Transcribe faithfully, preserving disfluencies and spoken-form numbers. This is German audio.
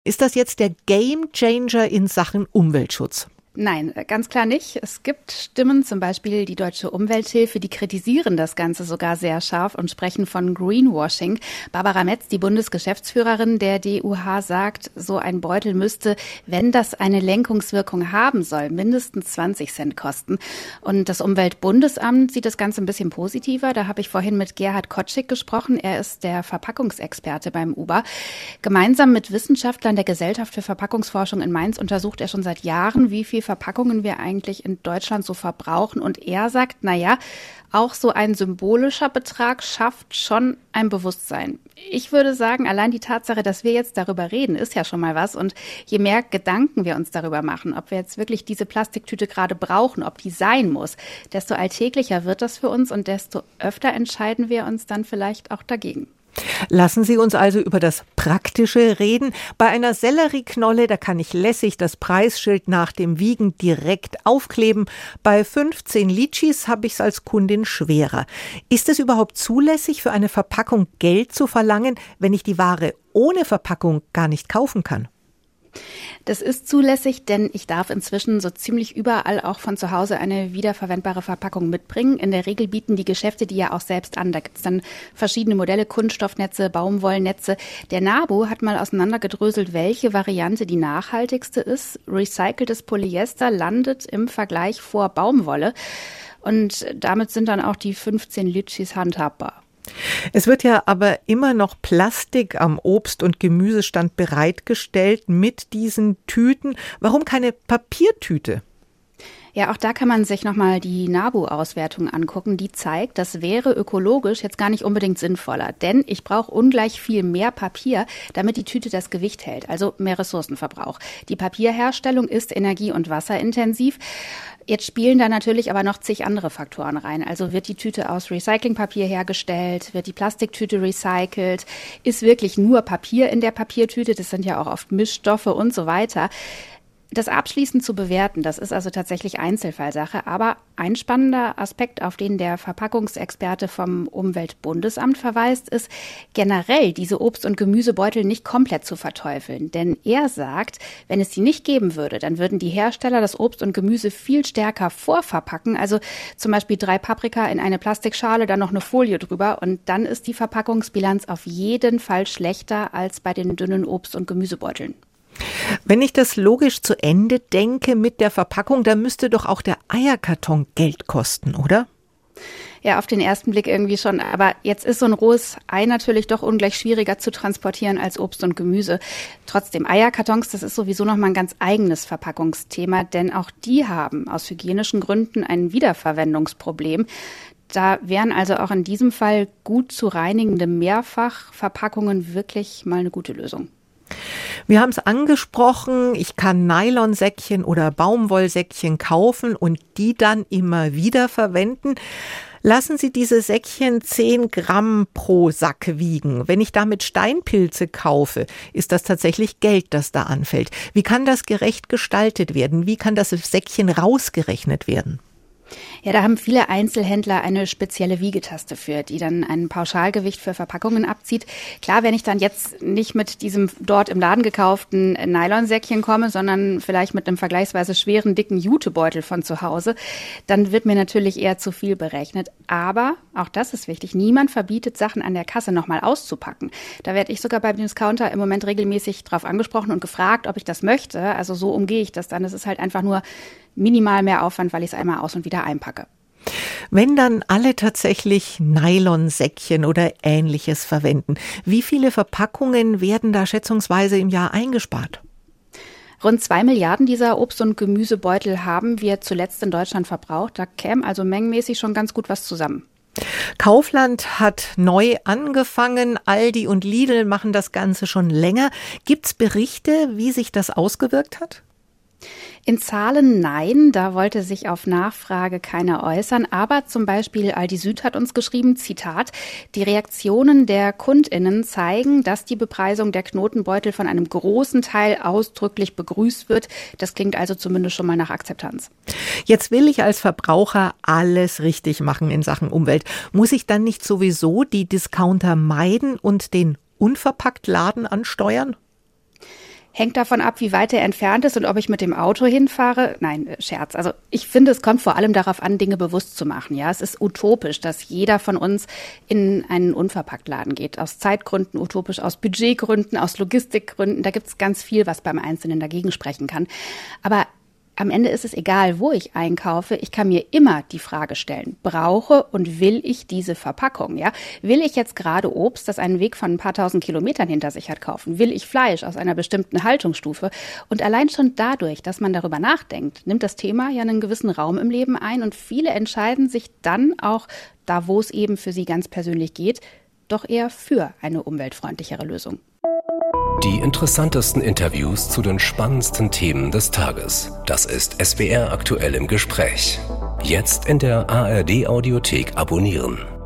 Ist das jetzt der Gamechanger in Sachen Umweltschutz? Nein, ganz klar nicht. Es gibt Stimmen, zum Beispiel die Deutsche Umwelthilfe, die kritisieren das Ganze sogar sehr scharf und sprechen von Greenwashing. Barbara Metz, die Bundesgeschäftsführerin der D U H, sagt, so ein Beutel müsste, wenn das eine Lenkungswirkung haben soll, mindestens zwanzig Cent kosten. Und das Umweltbundesamt sieht das Ganze ein bisschen positiver. Da habe ich vorhin mit Gerhard Kotschig gesprochen. Er ist der Verpackungsexperte beim Uber. Gemeinsam mit Wissenschaftlern der Gesellschaft für Verpackungsforschung in Mainz untersucht er schon seit Jahren, wie viel Verpackungen wir eigentlich in Deutschland so verbrauchen. Und er sagt, na ja, auch so ein symbolischer Betrag schafft schon ein Bewusstsein. Ich würde sagen, allein die Tatsache, dass wir jetzt darüber reden, ist ja schon mal was. Und je mehr Gedanken wir uns darüber machen, ob wir jetzt wirklich diese Plastiktüte gerade brauchen, ob die sein muss, desto alltäglicher wird das für uns und desto öfter entscheiden wir uns dann vielleicht auch dagegen. Lassen Sie uns also über das Praktische reden. Bei einer Sellerieknolle, da kann ich lässig das Preisschild nach dem Wiegen direkt aufkleben. Bei fünfzehn Litschis habe ich es als Kundin schwerer. Ist es überhaupt zulässig, für eine Verpackung Geld zu verlangen, wenn ich die Ware ohne Verpackung gar nicht kaufen kann? Das ist zulässig, denn ich darf inzwischen so ziemlich überall auch von zu Hause eine wiederverwendbare Verpackung mitbringen. In der Regel bieten die Geschäfte die ja auch selbst an. Da gibt es dann verschiedene Modelle, Kunststoffnetze, Baumwollnetze. Der NABU hat mal auseinandergedröselt, welche Variante die nachhaltigste ist. Recyceltes Polyester landet im Vergleich vor Baumwolle. Und damit sind dann auch die fünfzehn Litschis handhabbar. Es wird ja aber immer noch Plastik am Obst- und Gemüsestand bereitgestellt mit diesen Tüten. Warum keine Papiertüte? Ja, auch da kann man sich nochmal die NABU-Auswertung angucken. Die zeigt, das wäre ökologisch jetzt gar nicht unbedingt sinnvoller. Denn ich brauche ungleich viel mehr Papier, damit die Tüte das Gewicht hält, also mehr Ressourcenverbrauch. Die Papierherstellung ist energie- und wasserintensiv. Jetzt spielen da natürlich aber noch zig andere Faktoren rein. Also wird die Tüte aus Recyclingpapier hergestellt, wird die Plastiktüte recycelt, ist wirklich nur Papier in der Papiertüte, das sind ja auch oft Mischstoffe und so weiter. Das abschließend zu bewerten, das ist also tatsächlich Einzelfallsache. Aber ein spannender Aspekt, auf den der Verpackungsexperte vom Umweltbundesamt verweist, ist generell diese Obst- und Gemüsebeutel nicht komplett zu verteufeln. Denn er sagt, wenn es die nicht geben würde, dann würden die Hersteller das Obst und Gemüse viel stärker vorverpacken. Also zum Beispiel drei Paprika in eine Plastikschale, dann noch eine Folie drüber. Und dann ist die Verpackungsbilanz auf jeden Fall schlechter als bei den dünnen Obst- und Gemüsebeuteln. Wenn ich das logisch zu Ende denke mit der Verpackung, dann müsste doch auch der Eierkarton Geld kosten, oder? Ja, auf den ersten Blick irgendwie schon. Aber jetzt ist so ein rohes Ei natürlich doch ungleich schwieriger zu transportieren als Obst und Gemüse. Trotzdem, Eierkartons, das ist sowieso nochmal ein ganz eigenes Verpackungsthema, denn auch die haben aus hygienischen Gründen ein Wiederverwendungsproblem. Da wären also auch in diesem Fall gut zu reinigende Mehrfachverpackungen wirklich mal eine gute Lösung. Wir haben es angesprochen, ich kann Nylonsäckchen oder Baumwollsäckchen kaufen und die dann immer wieder verwenden. Lassen Sie diese Säckchen zehn Gramm pro Sack wiegen. Wenn ich damit Steinpilze kaufe, ist das tatsächlich Geld, das da anfällt. Wie kann das gerecht gestaltet werden? Wie kann das Säckchen rausgerechnet werden? Ja, da haben viele Einzelhändler eine spezielle Wiegetaste für, die dann ein Pauschalgewicht für Verpackungen abzieht. Klar, wenn ich dann jetzt nicht mit diesem dort im Laden gekauften Nylonsäckchen komme, sondern vielleicht mit einem vergleichsweise schweren, dicken Jutebeutel von zu Hause, dann wird mir natürlich eher zu viel berechnet. Aber, auch das ist wichtig, niemand verbietet, Sachen an der Kasse nochmal auszupacken. Da werde ich sogar beim Discounter im Moment regelmäßig drauf angesprochen und gefragt, ob ich das möchte. Also so umgehe ich das dann. Es ist halt einfach nur minimal mehr Aufwand, weil ich es einmal aus und wieder einpacke. Wenn dann alle tatsächlich Nylonsäckchen oder Ähnliches verwenden, wie viele Verpackungen werden da schätzungsweise im Jahr eingespart? Rund zwei Milliarden dieser Obst- und Gemüsebeutel haben wir zuletzt in Deutschland verbraucht. Da käme also mengenmäßig schon ganz gut was zusammen. Kaufland hat neu angefangen, Aldi und Lidl machen das Ganze schon länger. Gibt's Berichte, wie sich das ausgewirkt hat? In Zahlen nein, da wollte sich auf Nachfrage keiner äußern. Aber zum Beispiel Aldi Süd hat uns geschrieben, Zitat, die Reaktionen der KundInnen zeigen, dass die Bepreisung der Knotenbeutel von einem großen Teil ausdrücklich begrüßt wird. Das klingt also zumindest schon mal nach Akzeptanz. Jetzt will ich als Verbraucher alles richtig machen in Sachen Umwelt. Muss ich dann nicht sowieso die Discounter meiden und den unverpackt Laden ansteuern? Hängt davon ab, wie weit er entfernt ist und ob ich mit dem Auto hinfahre. Nein, Scherz. Also ich finde, es kommt vor allem darauf an, Dinge bewusst zu machen. Ja, es ist utopisch, dass jeder von uns in einen Unverpacktladen geht. Aus Zeitgründen utopisch, aus Budgetgründen, aus Logistikgründen. Da gibt es ganz viel, was beim Einzelnen dagegen sprechen kann. Aber am Ende ist es egal, wo ich einkaufe. Ich kann mir immer die Frage stellen, brauche und will ich diese Verpackung? Ja? Will ich jetzt gerade Obst, das einen Weg von ein paar tausend Kilometern hinter sich hat, kaufen? Will ich Fleisch aus einer bestimmten Haltungsstufe? Und allein schon dadurch, dass man darüber nachdenkt, nimmt das Thema ja einen gewissen Raum im Leben ein und viele entscheiden sich dann auch, da wo es eben für sie ganz persönlich geht, doch eher für eine umweltfreundlichere Lösung. Die interessantesten Interviews zu den spannendsten Themen des Tages. Das ist S W R aktuell im Gespräch. Jetzt in der A R D Audiothek abonnieren.